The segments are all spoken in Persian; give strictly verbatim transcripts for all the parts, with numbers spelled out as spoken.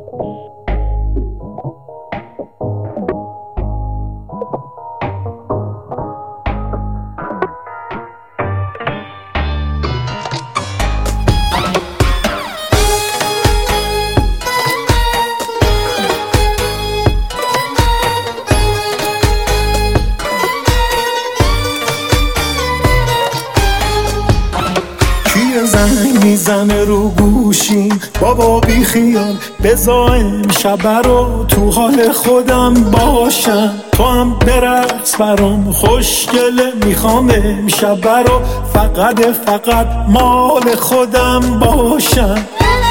زنگ میزنه رو گوشی بابا بی خیال بذار امشب رو تو حال خودم باشم. تو هم برقص برام خوشگله، میخوام امشب رو فقط فقط مال خودم باشم.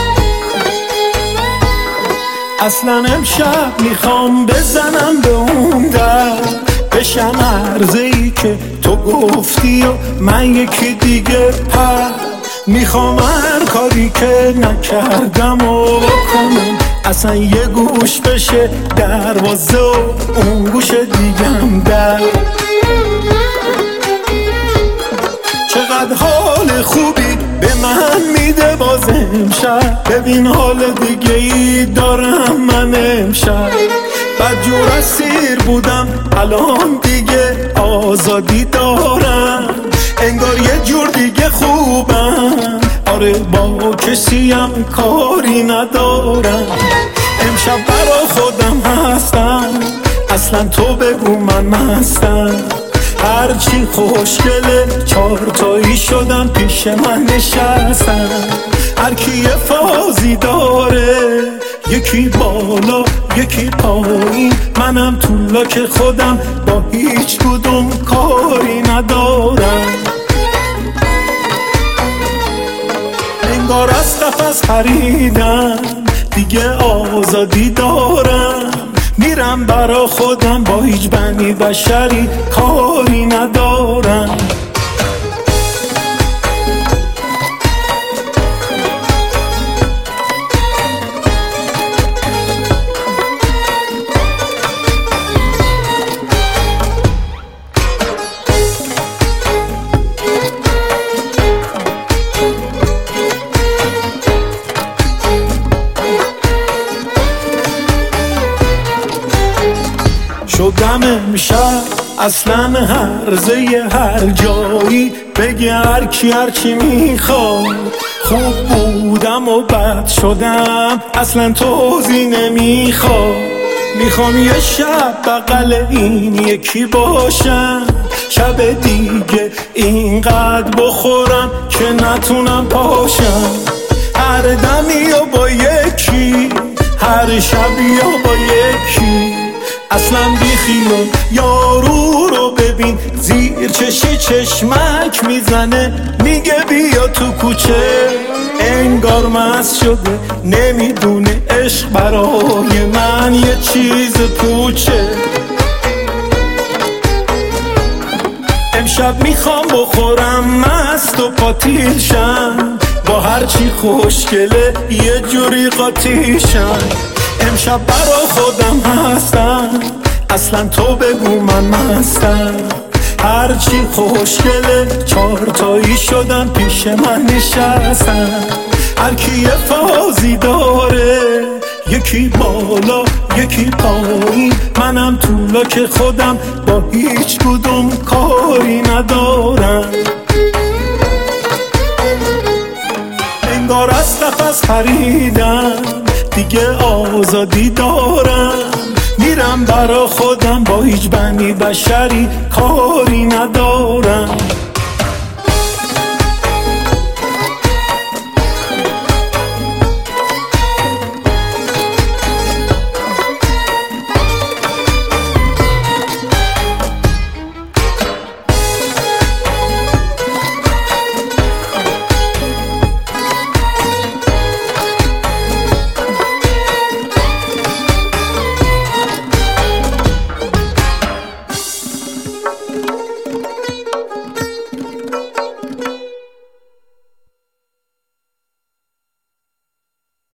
اصلا امشب میخوام بزنم به اون در، بشم عرضه‌ای که تو گفتی و من یکی دیگه پر. میخوام هر کاری که نکردم و بکنم، اصلا یه گوش بشه دروازه و اون گوش دیگم در. چقدر حال خوبی به من میده باز امشب، ببین حال دیگه ای دارم من امشب. بدجور اسیر بودم الان دیگه آزادی دارم، انگار یه جور دیگه خوبم. آره با کسیم کاری ندارم، امشب برا خودم هستم. اصلا تو بگو من مستم، هرچی خوشگله چارتایی شدم پیش من نشستم. هر کی یه فازی داره، یکی بالا یکی پایین، منم تو لاک خودم با هیچ کدوم کاری ندارم. انگار از قفس پریدم دیگه آزادی دارم، میرم برا خودم با هیچ بنی بشری کاری ندارم. شدم امشب اصلا هرزه هر جایی، بگه هر کی هر چی میخواد. خوب بودم و بد شدم اصلا توضیح نمیخواد. میخوام یه شب بغل این یکی باشم، شب دیگه اینقدر بخورم که نتونم پاشم. هر دمی و با یکی، هر شبی و با یکی، اصلا بیخیال یارو رو ببین زیر چشی چشمک میزنه، میگه بیا تو کوچه. انگار مست شده نمیدونه عشق برای من یه چیز پوچه. امشب میخوام بخورم مست و پاتیل شم، با هرچی خوشگله یه جوری قاطی شم. امشب برا خودم هستم، اصلا تو بگو من مستم. هرچی خوشگله چارتایی شدم پیش من نشستم. هر کی یه فازی داره، یکی بالا یکی پایین، منم تو لاک خودم با هیچ کدوم کاری ندارم. انگار از قفس پریدم دیگه آزادی دارم، میرم برا خودم با هیچ بنی بشری کاری ندارم.